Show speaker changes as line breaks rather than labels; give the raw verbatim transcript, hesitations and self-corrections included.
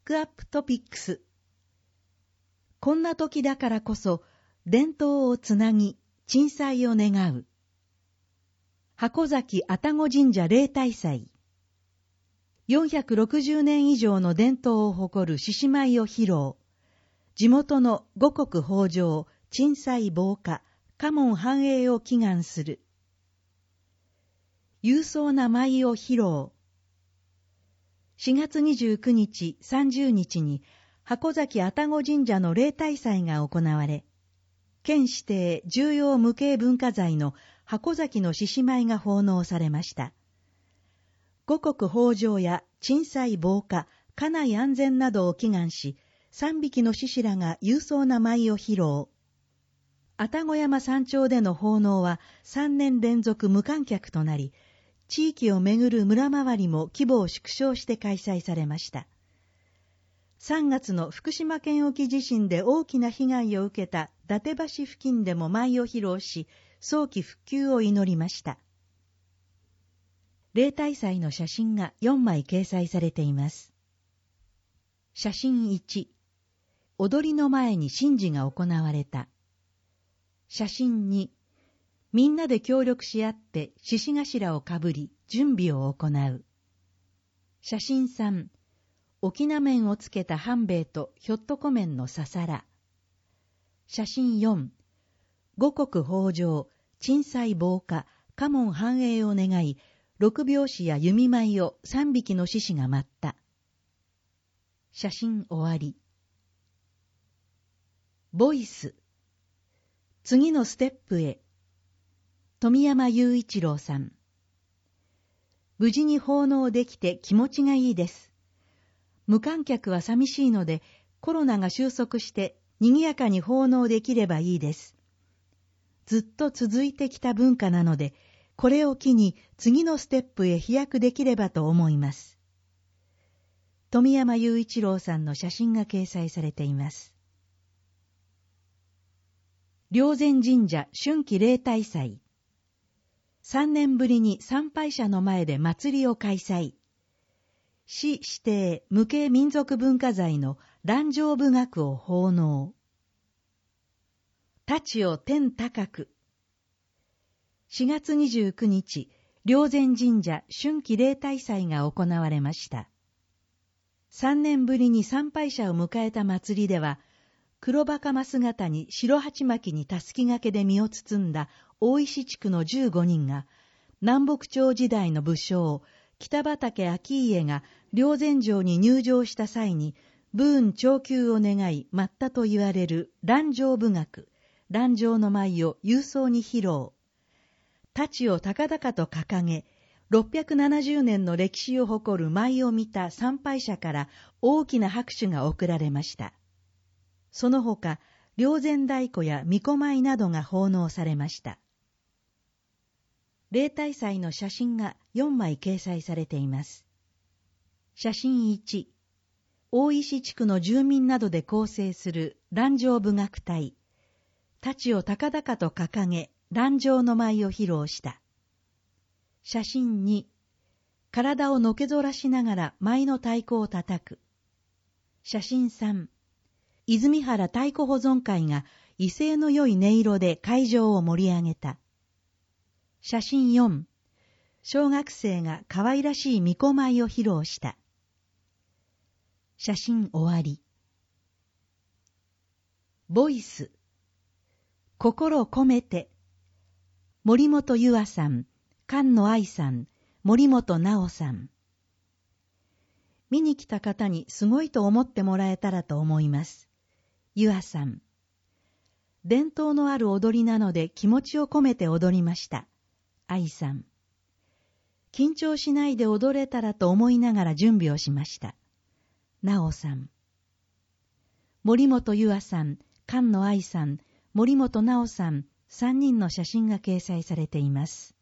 クアップトピックス。こんな時だからこそ伝統をつなぎ鎮祭を願う。箱崎愛宕神社例大祭。よんひゃくろくじゅうねん以上の伝統を誇る獅子舞を披露。地元の五穀豊穣、鎮祭防火、家門繁栄を祈願する。勇壮な舞を披露。しがつにじゅうくにち、さんじゅうにちに箱崎愛宕神社の例大祭が行われ、県指定重要無形文化財の箱崎の獅子舞が奉納されました。五穀豊穣や鎮祭防火、家内安全などを祈願し、三匹の獅子らが勇壮な舞を披露。愛宕山山頂での奉納はさんねん連続無観客となり、地域をめぐる村回りも規模を縮小して開催されました。さんがつの福島県沖地震で大きな被害を受けた伊達橋付近でも舞を披露し、早期復旧を祈りました。例大祭の写真がよんまい掲載されています。写真いち、踊りの前に神事が行われた。写真に、みんなで協力し合って獅子頭をかぶり準備を行う。写真さん、沖縄面をつけた半兵衛とひょっとこ面のささら。写真よん、五穀豊穣、鎮祭防火、家門繁栄を願い、六拍子や弓舞を三匹の獅子が舞った。写真終わり。ボイス。次のステップへ。富山雄一郎さん。無事に奉納できて気持ちがいいです。無観客は寂しいので、コロナが収束して賑やかに奉納できればいいです。ずっと続いてきた文化なので、これを機に次のステップへ飛躍できればと思います。富山雄一郎さんの写真が掲載されています。霊山神社春季例大祭。さんねんぶりに参拝者の前で祭りを開催。市指定無形民族文化財の壇上舞楽を奉納。太刀を天高く。しがつにじゅうくにち、霊山神社春季例大祭が行われました。さんねんぶりに参拝者を迎えた祭りでは、黒袴姿に白鉢巻きにたすき掛けで身を包んだ大石地区のじゅうごにんが、南北朝時代の武将、北畠顕家が霊山城に入城した際に、武運長久を願い舞ったと言われる壇上舞楽、壇上の舞を勇壮に披露。太刀を高々と掲げ、ろっぴゃくななじゅうねんの歴史を誇る舞を見た参拝者から大きな拍手が送られました。その他、霊山太鼓や巫女舞などが奉納されました。例大祭の写真がよんまい掲載されています。写真いち、大石地区の住民などで構成する壇上舞楽隊。太刀を高々と掲げ、壇上の舞を披露した。写真に、体をのけぞらしながら舞の太鼓を叩く。写真さん、泉原太鼓保存会が威勢の良い音色で会場を盛り上げた。写真よん、小学生が可愛らしい巫女舞を披露した。写真終わり。ボイス。心込めて。森本優愛さん、菅野愛さん、森本直さん。見に来た方にすごいと思ってもらえたらと思います。優愛さん。伝統のある踊りなので気持ちを込めて踊りました。愛さん。緊張しないで踊れたらと思いながら準備をしました。直さん。森本優愛さん、菅野愛さん、森本直さん、さんにんの写真が掲載されています。